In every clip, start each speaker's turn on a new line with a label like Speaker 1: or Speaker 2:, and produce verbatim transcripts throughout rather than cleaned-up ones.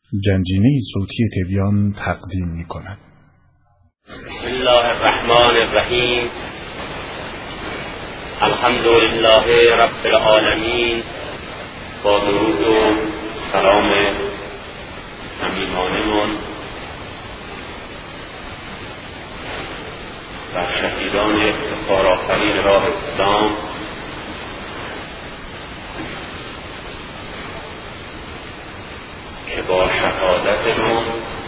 Speaker 1: جنجینه صوتی تبیان تقدیم می کند.
Speaker 2: بسم الله الرحمن الرحیم. الحمد لله رب العالمین. با درود و سلام صمیمانه‌مان بر شهیدان افتخارآفرین راه اسلام که با شهادتشون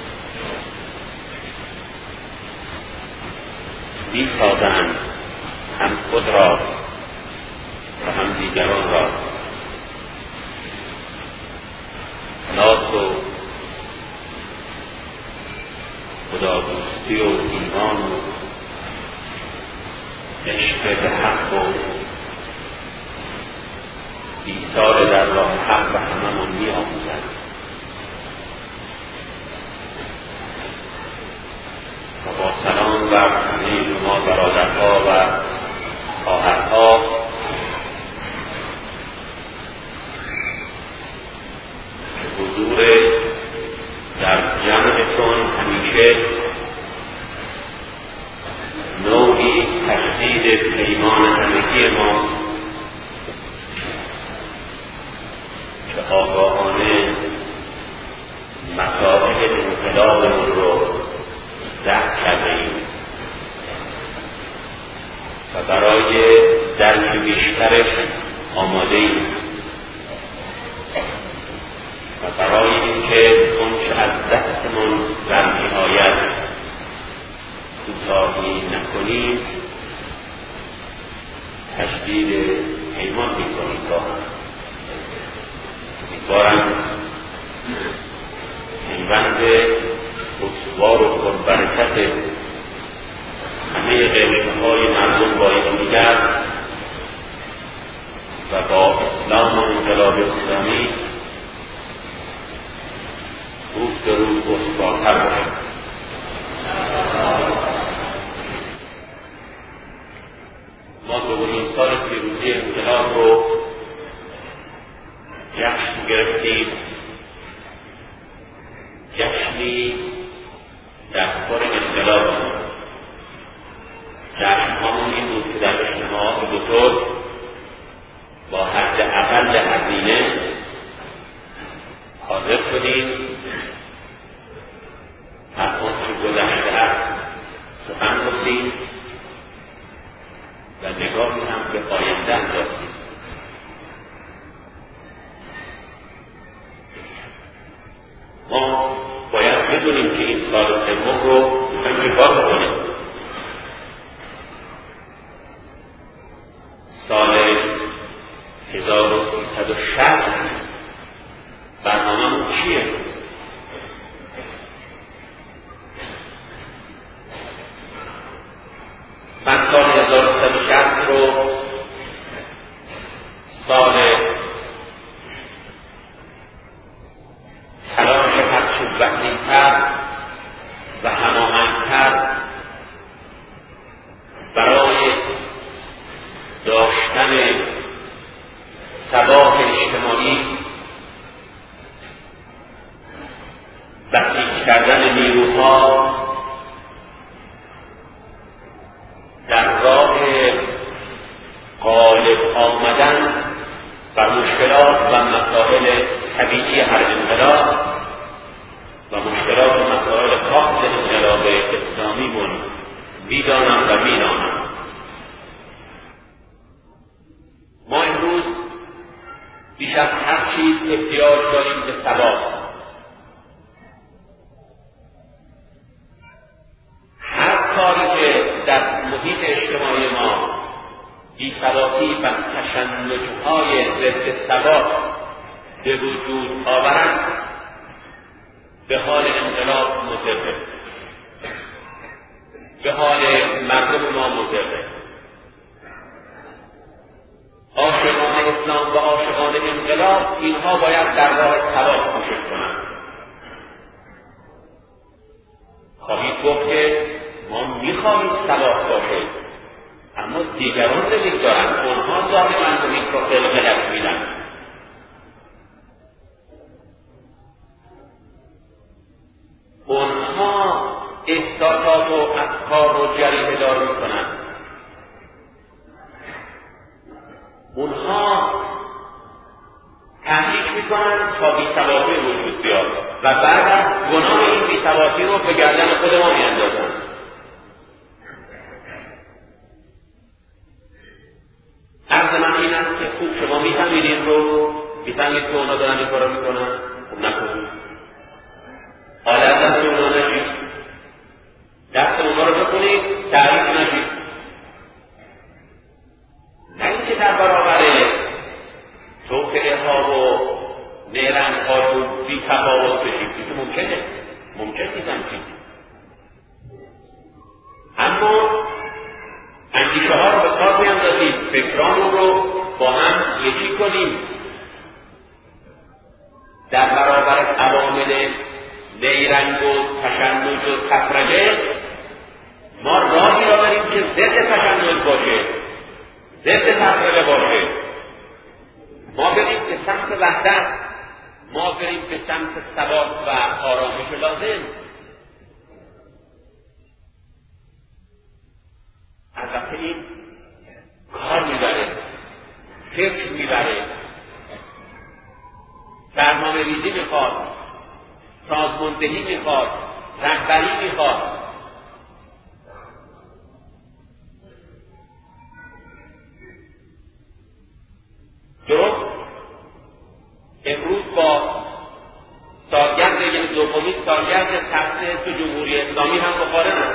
Speaker 2: می‌سازند هم خود را و هم دیگران را خلاص و خدادوستی و ایمان و عشق به حق و ایثار در راه حق به هممون می‌آموزند. و با سلام بر همه شما برادرها و خواهرها که حضور در جمعتون همیشه نوعی تجدید پیمان همگی ما که آگاهانه مسائل انقلابمون رو درک کرده ایم و برای درک بیشترش آماده ایم و برای اینکه اونچه از دستمون برمی آید کوتاهی نکنیم تجدید پیمان میکنیم. با امیدوارم پیوند استوار و پربرکت همه قیمتهای مردم با یکدیگر و با اسلام و انقلاب اسلامی روز به روز استوارتر باشد. ما دومین سال پیروزی انقلاب رو جشن گرفتیم، جشنی در کار انقلاب. جشن‌هامون این بود که در اجتماعات بزرگ با حداقل هزینه حاضر شدیم، از آنچه گذشته است سخن گفتیم و نگاهی هم به آینده انداختیم. ما باید بدونیم که این سال سوم رو میخوایم چیکار بکنیم. سال هزار و سیصد و شصت برنامه‌مون چیه؟ من سال هزار و سیصد و شصت رو سال تلاش هرچه وسیع‌تر و هماهنگ‌تر برای داشتن ثبات اجتماعی، بسیج کردن نیروها در راه غالب آمدن بر مشکلات و مسائل طبیعی هر انقلاب و مشکلات و مسائل خاص انقلاب اسلامیمون میدانم و میدانم. ما امروز بیش از هر چیز احتیاج داریم به ثبات. هر کاری که در محیط اجتماعی ما بی‌ثباتی و تشنج‌های ضد ثبات به وجود آورند به حال انقلاب مضره، به حال مردم ما مضره. عاشقان اسلام و عاشقان انقلاب اینها باید در راه ثبات کوشش کنند. خواهید گفت که ما میخواهیم ثبات باشه، اما دیگران نمی‌دارند، اونها دائما محیط را قلقلک میدن. احساسات و افکار رو جریحه دار میکنن. اونها تحریک میکنن تا بی‌ثباتی وجود بیاد و بعد از گناه این بی‌ثباتی رو به گردن خود ما میاندازن. عرض من این است که خوب شما میفهمید این رو، میفهمید که اونا دارن این کارو میکنن، خوب نکنید. حالا از دست اونا نشید، دست اونا رو بکنید، تحریک نشید. نه اینکه در برابر توطئه ها و نیرنگ ها و بی تفاوت بشید، این ممکنه، ممکن نیست همچین. اما اندیشه ها رو به کار بیاندازید، فکران رو با هم یکی کنیم. در برابر عوامل نیرنگ و تشنج و تفرقه ما راهی را داریم که ضد تشنج باشه، ضد تفرقه باشه. ما بریم به سمت وحدت، ما بریم به سمت ثبات و آرامش لازم. البته این کار میبره، فکر میبره، برنامه ریزی میخواد، سازماندهی میخواد، رهبری میخواد. درست امروز با سالگرد یعنی دومین سالگرد تأسیس جمهوری اسلامی هم مقارنه.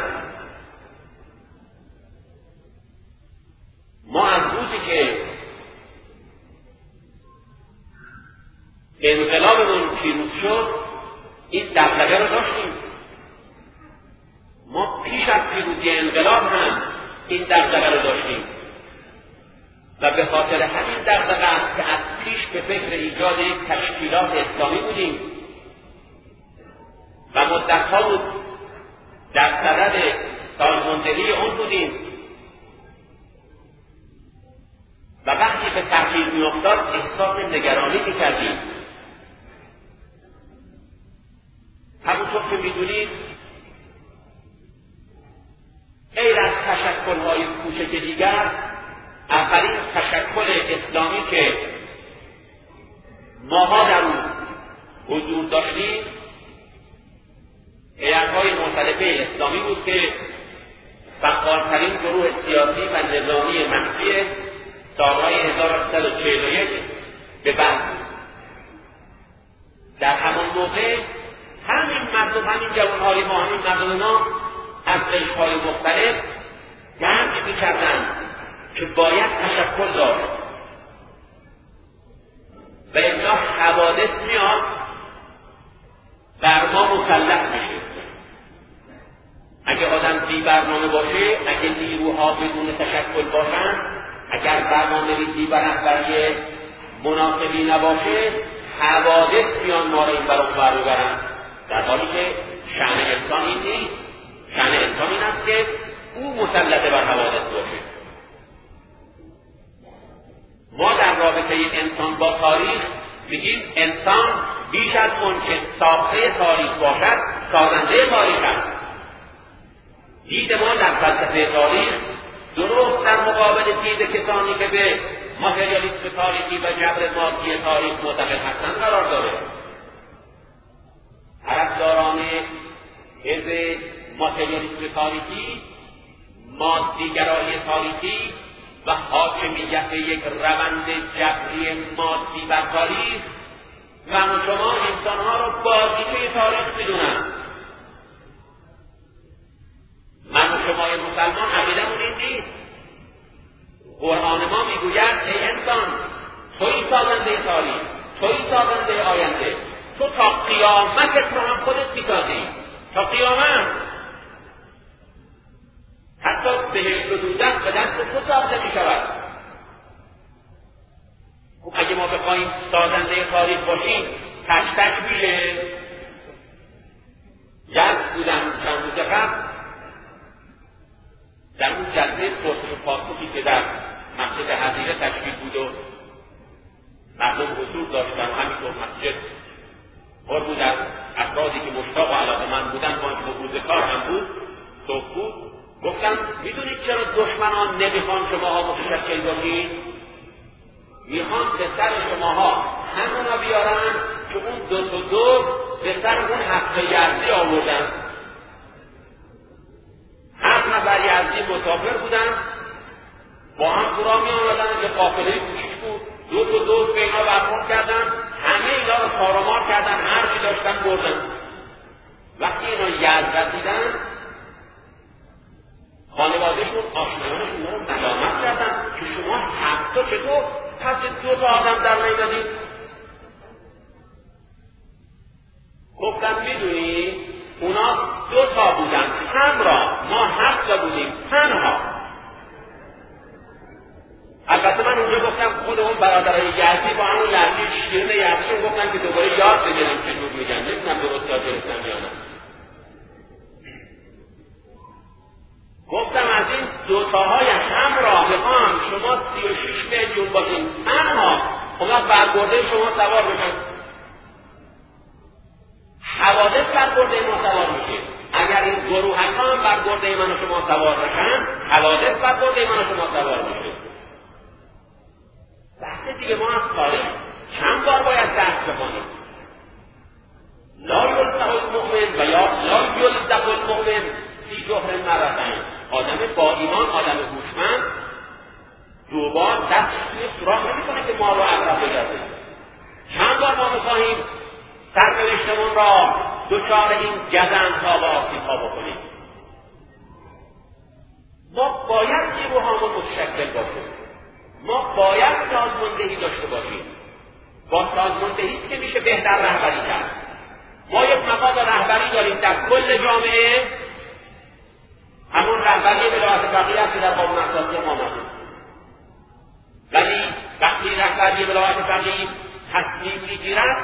Speaker 2: ما از روزی که انقلابمون پیروز شد این دغدغه رو داشتیم. ما پیش از پیروزی انقلاب هم این دغدغه رو داشتیم و به خاطر همین دغدغه است که از پیش به فکر ایجاد یک تشکیلات اسلامی بودیم و مدت‌ها بود در صدد سازماندهی اون بودیم و وقتی به تغییر می‌افتاد احساس نگرانی می‌کردیم. همونطور که می‌دونید غیر از تشکل‌های کوچک دیگر، اولین تشکل اسلامی که ماها در اون حضور داشتیم هیئت‌های مختلفه اسلامی بود که فعالترین گروه سیاسی و نظامی منفی سالهای هزار و سیصد و چهل و یک به بعد. در همان موقع همین مردم، همین جوانهای ما، همین مردم ما از قشرهای مختلف درک می‌کردند که باید تشکل داشت و الا حوادث میاد بر ما مسلط میشه. اگه آدم بی برنامه باشه، اگه نیروها بدون تشکل باشن، اگر برنامه ریزی و رهبری مناسبی نباشه، حوادث میان ما را این بر اون بر ببرن. در حالی که شأن انسان این نیست. شأن انسان این است که او مسلط بر حوادث باشه. ما در رابطه انسان با تاریخ میگیم انسان بیش از اون که ساخته تاریخ باشد سازنده تاریخ است. دید ما در فلسفه تاریخ درست در مقابل دید کسانی که به ماتریالیسم تاریخی و جبر مادی تاریخ معتقد هستند قرار داره. طرفداران حزب ماتریالیسم تاریخی، مادیگرایی تاریخی و حاکمیت یک روند جبری مادی بر تاریخ، من و شما انسانها رو بازیچه تاریخ میدونن. من و شما مسلمان عقیدمون این نیست. قرآن ما میگوید ای انسان، تویی سازنده تاریخ، تویی سازنده آینده، تو تا قیامت رو هم خودت میسازی، تا قیامت. حتی بهشت و دوزخ به دست تو ساخته میشود. خب اگه ما بخوایم سازنده تاریخ باشیم تش تش میشه. یزد بودم چند روز قبل در اون جلسه پرسش و پاسخی که در مسجد حضیره تشکیل بود و مردم حضور داشتن و همینطور مسجد پر بود از افرادی که مشتاق و علاقه‌مند بودن با اینکه روز کار هم بود. صبح بود. گفتم میدونید چرا دشمنان نمیخوان شماها متشکل باشید؟ میخوان به سر شماها همونا بیارن که اون دو تا دو به سر اون حق یزدی آوردن. هر نفر یزدی مسافر بودن، با هم فرا می آمدن، یه قافله کوچیک بود، دو تا دوست به اینا برخورد کردن، همه اینا رو تارمار کردن، هر چی داشتن بردن. وقتی اینا یزد دیدن، خانوادهشون، آشنایانشون رو ملامت کردن که شما حتی چطور پس دو تا آدم در نیمدید؟ گفتم میدونی اونا دو تا بودن همراه، ما هفت بودیم تنها. البته من اونجا گفتم خود اون برادرای یزدی با همون یزدی شیرین یزدیشون گفتن که دوباره یاد بگیریم چجور میگن، نمیدونم درست یاد گرفتم یا نه. گفتم از این دوتاهای همراه میخوام شما سی و شش میلیون باشین تنها، اون وقت برگرده شما سوار بشن. حوادث برگرده ما سوار میشه. اگر این گروهک ها هم برگرده من و شما سوار بشن، حوادث برگرده من و شما سوار میشه. بحث دیگه ما از تاریخ چند بار باید درس بخونیم. لا یلدغ المؤمن و یا لا یلدغ المؤمن فی جحر مرتين. آدم با ایمان، آدم هوشمند دوبار دستش توی سوراخ نمیکنه که ما رو عقرب بگرده. چند بار ما میخواهیم سرنوشتمون را دچار این گزندها و آسیبها بکنیم. ما باید نیروهامون متشکل باشیم. ما باید سازماندهی داشته باشیم. با سازماندهی که میشه بهتر رهبری کرد. ما یک مقام رهبری داریم در کل جامعه، همون رهبری ولایت فقیه است که در قانون اساسی ما آمده. ولی وقتی رهبری ولایت فقیه تصمیم میگیرد،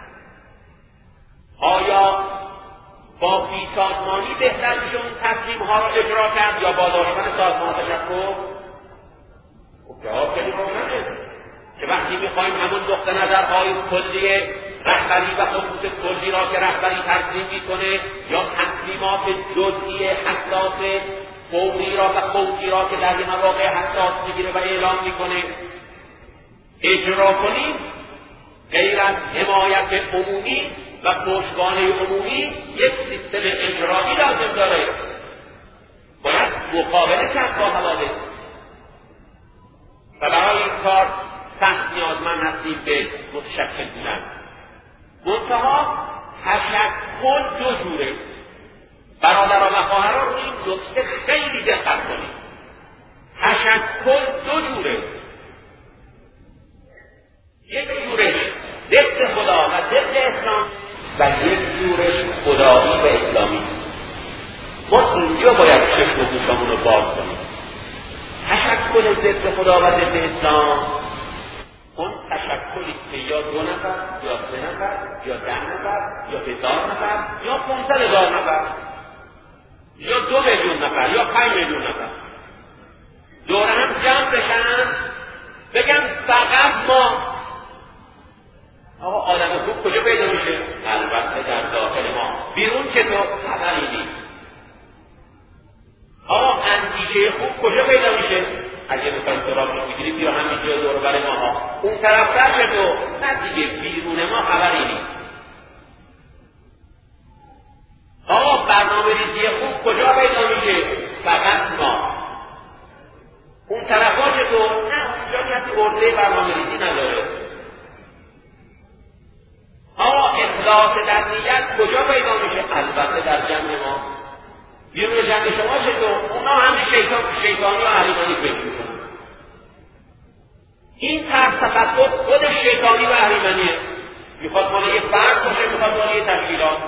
Speaker 2: آیا با بی سازمانی بهتر میشه اون تصمیم ها را اجرا کرد یا با داشتن سازمان تشکر؟ جواب خیلی روشنه که وقتی میخوایم همون نقطه نظرهای کلی رهبری و خطوط کلی را که رهبری ترسیم میکنه یا تصمیمات جزئی حساس فوری را و خوفی را که در این مواقع حساس میگیره و اعلام میکنه اجرا کنیم، غیر از حمایت عمومی و پشتوانه عمومی یک سیستم اجرایی لازم داره. باید مقابله کرد با حوادث و برای این کار سخت نیازمند هستیم به متشکل بودن. منتها تشکل دو جوره. برادران و خواهران روی این نکته خیلی دقت کنید. تشکل دو جوره. یک جورش ضد خدا و ضد اسلام و یک جورش خدایی و اسلامی. ما اینجا باید چشم و گوشمون رو باز کنیم. تشکل ضد خدا و ضد اسلام اون تشکلی که یا دو نفر یا سه نفر یا ده نفر یا هزار نفر یا پانصد هزار نفر یا دو میلیون نفر یا پنج میلیون نفر دور هم جمع بشن بگن فقط ما. آقا آدم خوب کجا پیدا میشه؟ البته در داخل ما. بیرون چطور؟ خبری نیست. آقا اندیشه خوب کجا پیدا میشه؟ اگه میخوایم سراغ رو بگیریم بیا همینجا دور بر ماها. اون طرف در چطور؟ نه دیگه بیرون ما خبری نیست. آقا برنامه ریزی خوب کجا پیدا میشه؟ فقط ما. اون طرف ها چطور؟ نه اونجا کسی ارده برنامه ریزی نداره. آقا اخلاص در نیت کجا پیدا میشه؟ البته در جمع ما. بیرون جمع شما چطور؟ اونا همه شیطان شیطانی و اهریمنی فکر میکنن. این طرز تفکر خود شیطانی و اهریمنیه. میخواد مال یه فرد باشه، میخواد مال یه تشکیلات.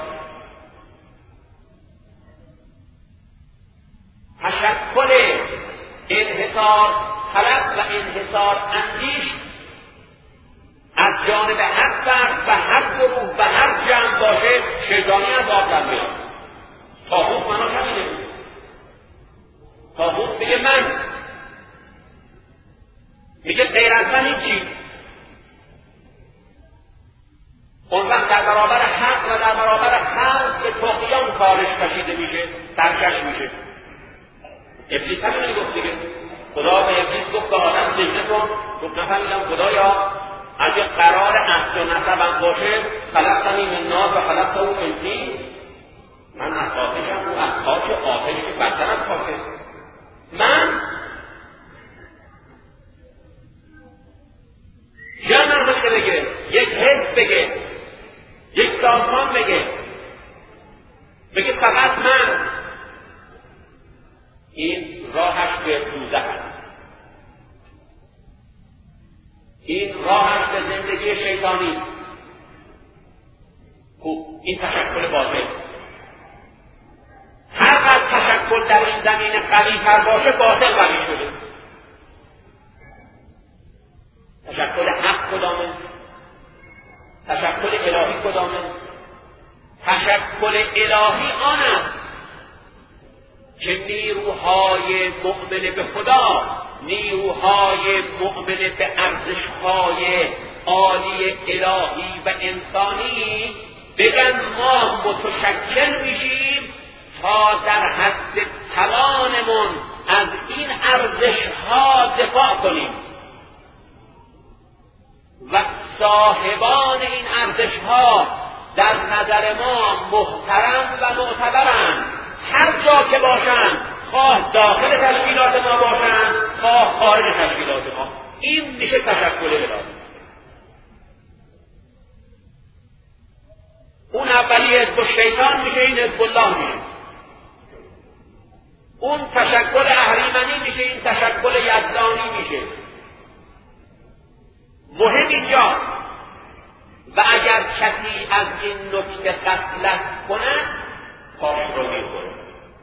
Speaker 2: تشکل انحصار طلب و انحصار اندیش از جانب هر فرد و هر گروه و هر جمع باشه شیطانی از آب در میاد. طاغوت مناش همینه. طاغوت میگه من، میگه غیر از من هیچی. اون وقت در برابر حق و در برابر خلق به طغیان کارش کشیده میشه، سرکش میشه. ابلیس همین گفت دیگه. خدا به ابلیس گفت به آدم سجده کن، گفت نفهمیدم خدایا اگه قرار عهد و نسبم باشه خلقتنی من نار و خلقته من طین، من از آتشم، او از خاک، آتش که بدتر از خاکه. من یا من بگه بگه یک حزب بگه، یک سازمان بگه بگه فقط من، این راهش به دوزخ است، این راهش به زندگی شیطانی. خوب، این تشکل باطل. هر قدر تشکل در این زمین قوی تر باشه باطل قوی شده. تشکل حق کدامه؟ تشکل الهی کدامه؟ تشکل الهی آن است که نیروهای مؤمن به خدا، نیروهای مؤمن به ارزشهای عالی الهی و انسانی بگن ما متشکل میشیم تا در حد توانمون از این ارزشها دفاع کنیم و صاحبان این ارزشها در نظر ما محترم و معتبرند، هر جا که باشند، خواه داخل تشکیلات ما باشند خواه خارج تشکیلات ما. این میشه تشکل الهی. اون اولی حزب شیطان میشه، این حزب الله میشه. اون تشکل اهریمنی میشه، این تشکل یزدانی میشه. مهم اینجا و اگر کسی از این نکته غفلت کنه پاش رو میخوره.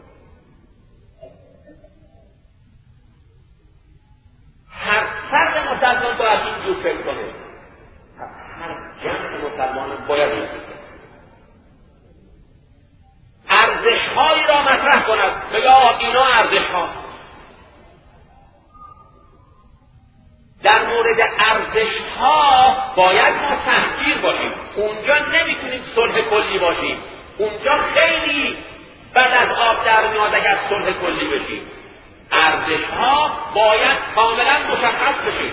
Speaker 2: هر فرد مسلمان باید این جور فکر کنه، هر جمع مسلمان باید این فکر کنه، ارزش‌هایی را مطرح کند. بگه اینا ارزش‌ها. در مورد ارزش‌ها باید ما تحقیر باشیم. اونجا نمیتونیم صلح کلی باشیم. اونجا خیلی بعد از آب در میاد اگر صلح کلی بشیم. ارزش‌ها باید کاملا مشخص بشیم.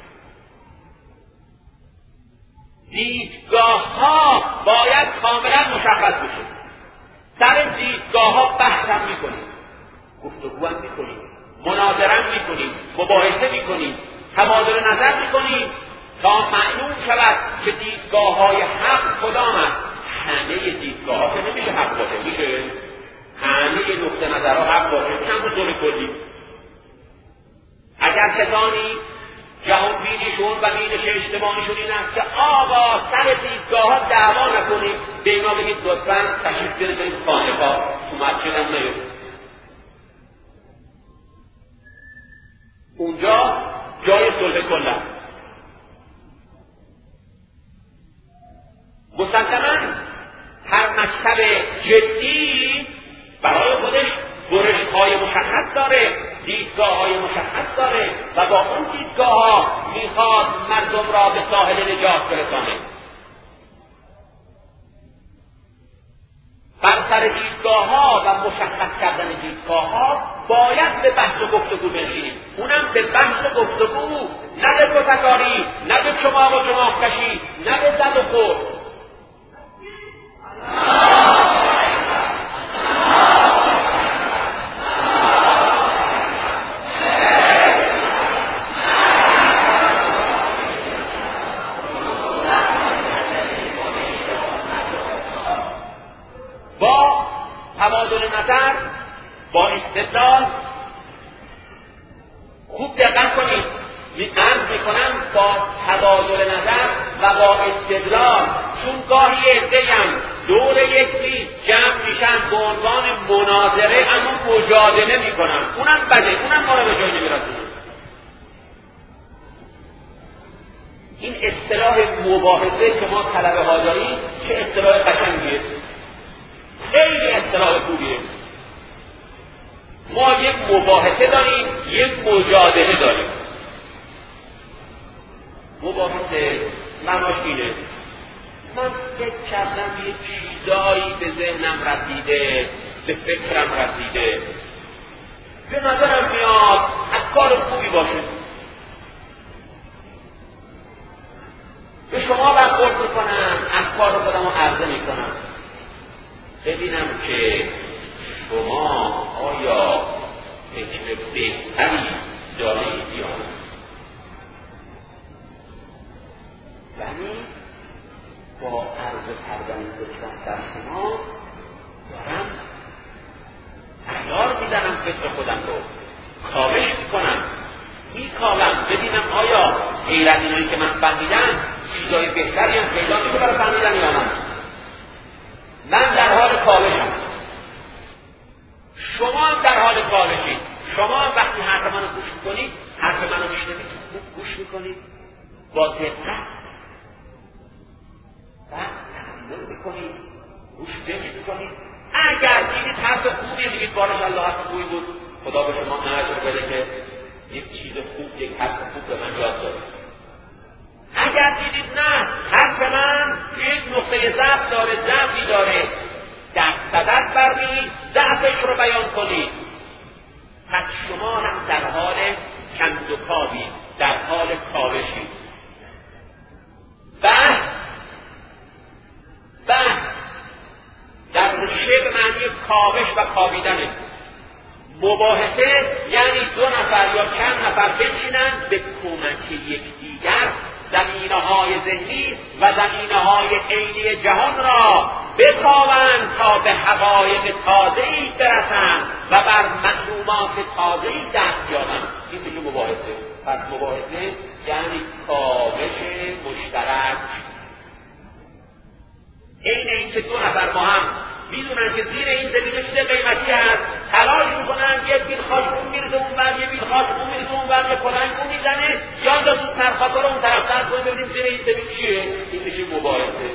Speaker 2: دیدگاه‌ها باید کاملا مشخص بشیم. سر دیدگاه‌ها بحث هم می‌کنیم، گفتگو هم می‌کنیم، مناظره هم می‌کنیم، مباحثه می‌کنیم، تبادل نظر می‌کنیم تا معلوم شود که دیدگاه‌های حق کدام است. همه دیدگاه‌ها که نمیشه حق باشه، میشه همه نقطه نظرها حق باشه، چند تا صلح کلی. اگر کسانی جهان بینیشون و بینش اجتماعیشون این است که آقا سر دیدگاه‌ها دعوا نکنیم، به اینا بگید لطفاً تشریف بیارید برید خانقاه، تو مسجد هم نیایید. اونجا جای صلح کل است. مسلماً هر مکتب جدی برای خودش برش‌های مشخص داره، دیدگاه‌های مشخص داره و با اون دیدگاه‌ها میخواد مردم را به ساحل نجات برسانه. بر سر دیدگاه‌ها و مشخص کردن دیدگاه‌ها باید به بحث و گفتگو بنشینیم. اونم به بحث و گفتگو، نه به کتکاری، نه به چماق و چماق کشی، نه به زد و خورد. با تبادل نظر، با استدلال. خوب دقت کنید، عرض میکنم با تبادل نظر و با استدلال، چون گاهی عده‌ام دور یک میز جمع میشن به عنوان مناظره اما مجادله میکنن، اونم بده، اونم ما رو به جای نمیرسونه. این اصطلاح مباحثه که ما طلبه ها داریم چه اصطلاح قشنگیه، خیلی اصطلاح خوبیه. ما یک مباحثه داریم، یک مجادله داریم. مباحثه معناش اینه من فکر کردم یه چیزایی به ذهنم رسیده، به فکرم رسیده، به نظرم میاد از کار خوبی باشه، به شما برخورد میکنم، افکار خودم رو عرضه میکنم، ببینم که شما آیا فکر بهتری دارید یا نه. یعنی با عرضه کردن فکرم در شما دارم عیار میدنم فکر خودم رو، کاوش میکنم، میکاوم ببینم آیا غیر از اینایی که من فهمیدم چیزای بهتری هم پیدا میشه برای فهمیدن یا نه. من در حال کاوشم، شما هم در حال کاوشید. شما هم وقتی حرف منو گوش میکنید، حرف منو میشنوید، خوب گوش میکنید، با دقت و تحمل میکنید، گوش فکر میکنید. اگر دیدید حرف خوبی میگید بارش الله حرف خوبی بود، خدا به شما نعمت بده که یک چیز خوب، یک حرف خوب به من یاد داره. اگر دیدید نه حرف من یک نقطه ضعف داره، ضعفی داره، دست صدت برمید، ضعفش رو بیان کنید. پس شما هم در حال کند و کاوید، در حال کاوشید. بحث بحث در ریشه به معنی کاوش و کاویدنه. مباحثه یعنی دو نفر یا چند نفر بنشینند به کمک یکدیگر زمینه‌های ذهنی و زمینه‌های عینی جهان را بکاوند تا به حقایق تازه‌ای برسند و بر معلومات تازه‌ای دست یابند. این میشه مباحثه. پس مباحثه یعنی کاوش مشترک. این اینکه دو نفر با هم میدونن که زیر این زمینه چیز قیمتی هست، تلاش میکنن یه بیل خاک اون میرزه اون بر، یه بیل خاک اون میرزه اون بر، یه پلنگ اون میزنه، یا دا زودتر خاکا رو اون طرف تر کنیم ببینیم زیر این زمین چیه. این میشه مباحثه.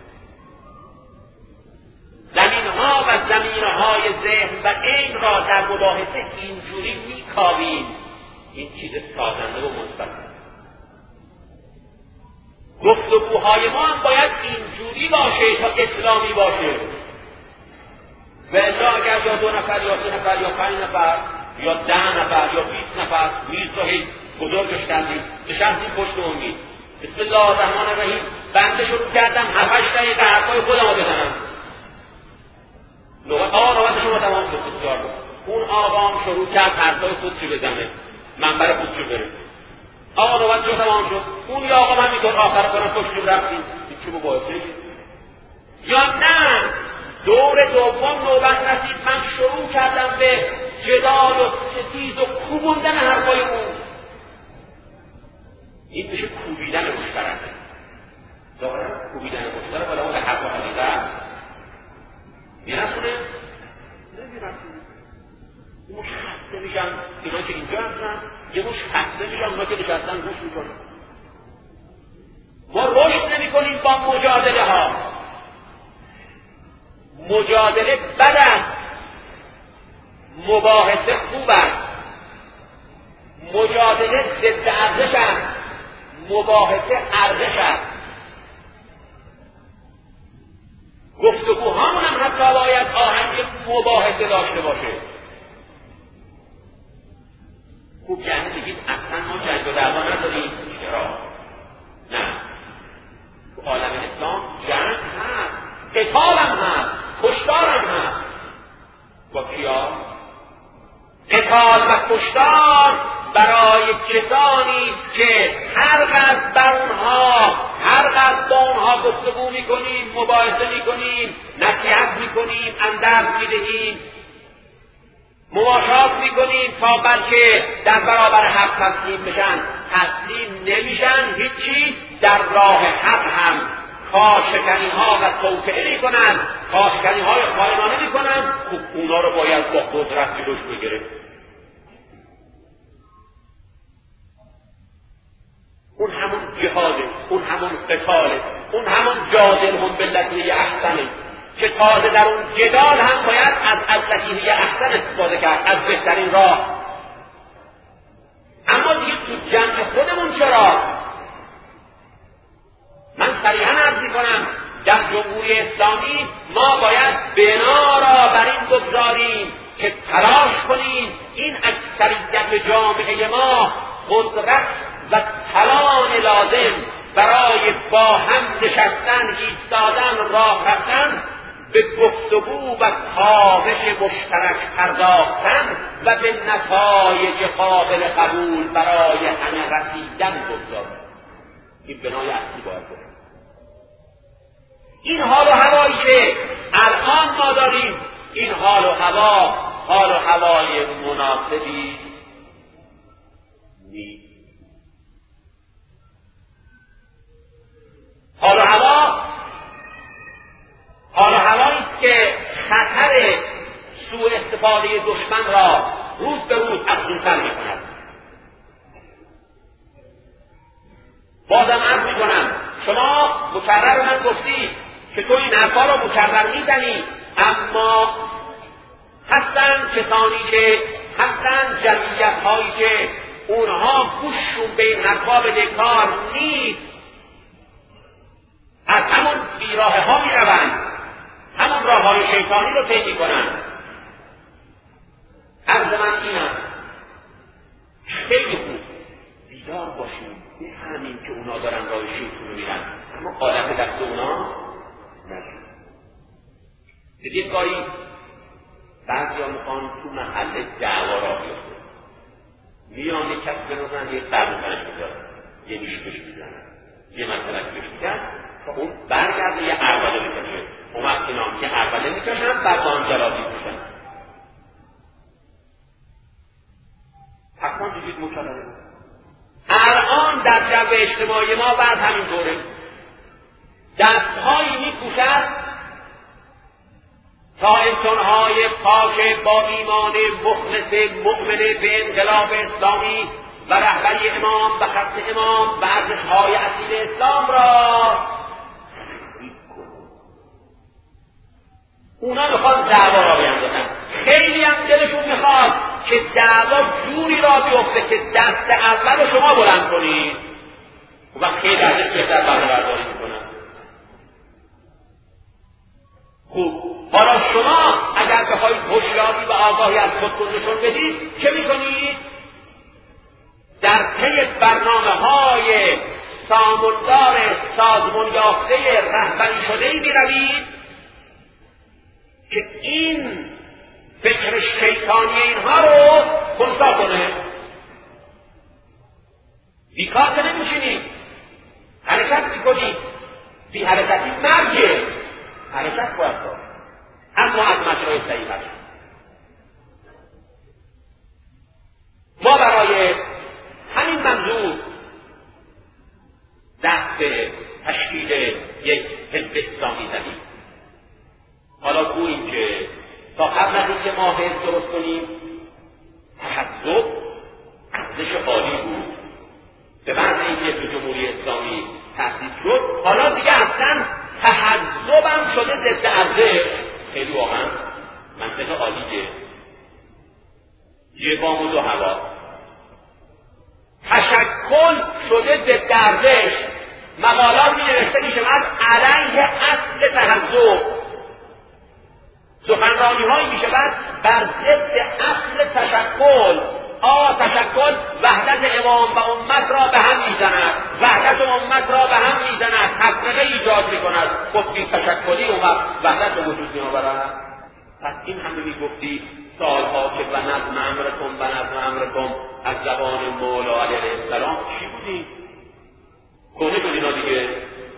Speaker 2: زمینها و زمینهای ذهن و عین را در مباحثه اینجوری میکاویم. این چیز سازنده و مثبت. گفتگوهای ما هم باید اینجوری باشه تا اسلامی باشه. و الا اگر یا دو نفر یا سه نفر یا پنج نفر یا ده نفر یا بیست نفر میز رو هی بزرگش کردیم، نشستیم پشت امید، بسم الله الرحمن الرحیم، بنده شروع کردم هفتش دقیقه حرفای خودم رو بزنم. آقا نوبت شما تمام شد. بسیار بود. اون آقا هم شروع کرد حرفای خودشو بزنه، منبر خودشو بره. آقا نوبت شما تمام شد. اون یا آقا من میتون آخر کنم پشتیم رفتیم. این چه مباحثه؟ یا نه دور دوم نوبت رسید، من شروع کردم به جدال و ستیز و کوبوندن حرفای اون. این میشه کوبیدن مشترک. ظاهرا کوبیدن مشترک ولی اون در حرف حقیقه است. میرسونه؟ نمیرسونه. یه مش خسته میشن اینا که اینجا هستن، یه مش خسته میشن اونا که نشستن گوش میکنن. ما رشد نمی کنیم با مجادله ها. مجادله بد است، مباحثه خوب است. مجادله ضد ارزش است، مباحثه ارزش است. گفتگوهامون هم حتی باید آهنگ مباحثه داشته باشه. خوب یعنی بگید اصلا ما جنگ و دعوا نداریم. چرا؟ نه، تو عالم اسلام جنگ هست، قتال هم هست، کشتار هم هست. با کیا؟ قتال و کشتار برای کسانی که هر قدر بر اونها هر قدر با اونها گفتگو میکنیم، مباحثه میکنیم، نصیحت میکنیم، اندرز میدهیم، مماشات میکنیم تا بلکه در برابر حق تسلیم بشن. تسلیم نمیشن، هیچی. در راه حق هم کارشکنی ها و توطئه میکنن، کارشکنی های خائنانه میکنن. خب اونا رو باید با قدرت جلوش بگیریم. اون همون جهاده، اون همون قتاله، اون همون جادل هم بالتي احسنه که تازه در اون جدال هم باید از التي احسن استفاده کرد، از بهترین راه. اما دیگه تو جمع خودمون چرا؟ من صریحا عرض میکنم در جمهوری اسلامی ما باید بنا را بر این بگذاریم که تلاش کنیم این اکثریت جامعه ما قدرت و توان لازم برای با هم نشستن، ایستادن، راه رفتن، به گفتگو و تابش مشترک پرداختن و به نتایج قابل قبول برای همه رسیدن بگذاریم. این بنای اصلی باید بود. این حال و هوایی که الان ما داریم، این حال و هوا حال و هوای مناسبی نیست. حال و هوا حال و هوایی است که خطر سوء استفاده دشمن را روز به روز افزونتر می‌کند. بازم عرض می‌کنم، شما مکرر من گفتی که تو این حرفا را مکرر می‌زنی، اما هستن کسانی که هستن جمعیت‌هایی که اونها گوششون به این حرفا به کار نیست، از همون بیراه ها می‌روند، همون راه های شیطانی رو طی می‌کنند. عرض من اینم خیلی خوب بیدار باشیم، بفهمیم که اونا دارن راه شیطان رو میرن، اما قالب دست اونا نشون. دیدید گاهی بعضی ها میخوان تو محل دعوا را بیفته، میان یک کس بنازن، یک قرد کنش میدارن، یه میشه بش میزنن، یه مسئله بش میزن تا اون برگرده یه عربده میکنه. اون وقت اینا یه عربده میکشن، بعد با هم جلابی میشن. حتما دیدید مکرره. الان در جو اجتماعی ما بعد همین دوره دستهایی میکوشد تا انسانهای پاک با ایمان مخلص مؤمن به انقلاب اسلامی و رهبری امام و خط امام و ارزش‌های اصیل اسلام را اونا میخوان دعوا را بیندازن. خیلی هم دلشون میخواد که دعوا جوری را بیفته که دست اول شما بلند کنید و خیلی ازش بهتر بهره برداری میکنن. خوب، حالا شما اگر بخواید هوشیاری و آگاهی از خودتون نشون بدید چه میکنید؟ در پی برنامه های ساماندار سازمان یافته رهبری شده‌ای میروید که این فکر شیطانی اینها رو خنثی کنه. بیکار که نمیشینید، حرکت میکنید. بی حرکتی مرگه، حرکت باید داشت، اما از مجرای صحیح باشه. ما برای همین منظور دست به تشکیل یک حزب اسلامی زدیم. حالا گوییم که تا قبل از اینکه ما حزب درست کنیم تحزب ارزش عالی بود. به بعد اینکه تو جمهوری اسلامی تأسیس شد، حالا دیگه اصلا تحزب هم شده ضد ارزش. خیلی واقعا منطق عالیه. یه بام و دو هوا. تشکل شده ضد ارزش. مقالات می نوشته می شود علیه اصل تحزب. سخنرانی هایی می شود بر ضد اصل تشکل. آ تشکل وحدت امام و امت را به هم می زند، وحدت امت را به هم می زند، تفرقه ایجاد می کند. گفتی تشکلی و وحدت رو وجود می آورد. پس این همه می گفتی سالها که به نظم امرکم به نظم امرکم از زبان مولا علیه السلام چی بودی؟ کنه شد اینا دیگه.